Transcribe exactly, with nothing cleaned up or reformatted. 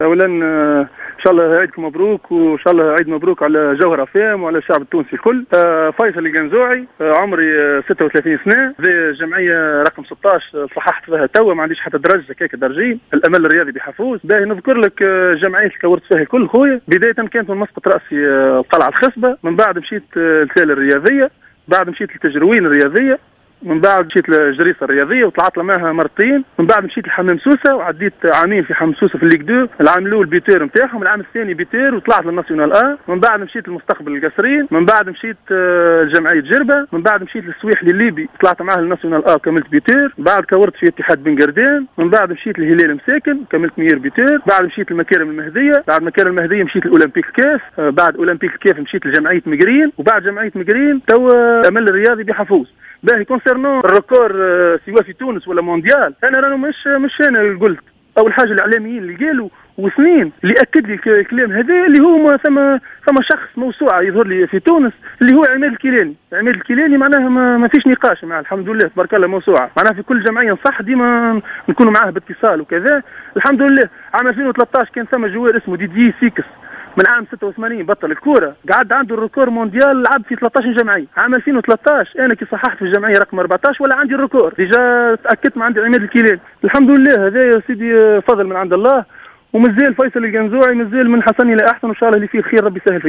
اولا ان شاء الله عيدكم مبروك، وان شاء الله عيد مبروك على جوهره فام وعلى الشعب التونسي الكل. فيصل القنزوعي، عمري ستة وثلاثين سنه، ذي جمعيه رقم ستة عشر صححت فيها توا، ما عنديش حتى درجه كيك درجين. الامل الرياضي بحفوز. باهي نذكر لك الجمعيات اللي كورت فيها الكل خويا. بدايه كانت من مسقط راسي القلعه الخصبه، من بعد مشيت التالة الرياضيه، بعد مشيت للتجروين الرياضيه، من بعد مشيت للجريسه الرياضيه وطلعت معها مرتين، من بعد مشيت لحمام سوسه وعديت عامين في حمام سوسه في الليغ دو، العام الاول بيتير نتاعهم، العام الثاني بيتير وطلعت للناسيونال ا، من بعد مشيت للمستقبل القصرين، من بعد مشيت لجمعيه جربه، من بعد مشيت للسويحلي الليبي طلعت معاه للناسيونال ا كملت بيتير، بعد كورت في اتحاد بن قردان، من بعد مشيت للهلال مساكن كملت مير بيتير، بعد مشيت للمكارم المهديه، بعد مكارم المهديه مشيت للاولمبيك الكاف، بعد اولمبيك الكاف مشيت لجمعيه مقرين، وبعد جمعيه مقرين توا امل الرياضي بحفوز. باهي كونسيرنون الريكور سواء في تونس ولا مونديال، انا رانا مش مش انا اللي قلت. اول حاجه الاعلاميين اللي قالوا وسنين اللي اكد لي الكلام هذا، اللي هو ما ثم ثم شخص موسوعه يظهر لي في تونس اللي هو عماد الكيلاني. عماد الكيلاني معناها ما, ما فيش نقاش معه، الحمد لله تبارك الله موسوعه، معناها في كل جمعيه صح ديما نكونوا معاه باتصال وكذا الحمد لله. عام ألفين وثلاثة عشر كان ثم جوار اسمه ديدي سيكس من عام ستة وثمانين بطل الكوره، قعد عنده الريكور مونديال، لعب في ثلاثة عشر جمعيه. عام ألفين وثلاثة عشر انا كي صححت في الجمعيه رقم أربعة عشر ولا عندي الريكور، ديجا تاكدت ما عندي عماد الكيلاني الحمد لله. هذا يا سيدي فضل من عند الله، ومازال فيصل القنزوعي مازال من حسن الى احسن، وان شاء الله اللي فيه الخير ربي يسهل فيه.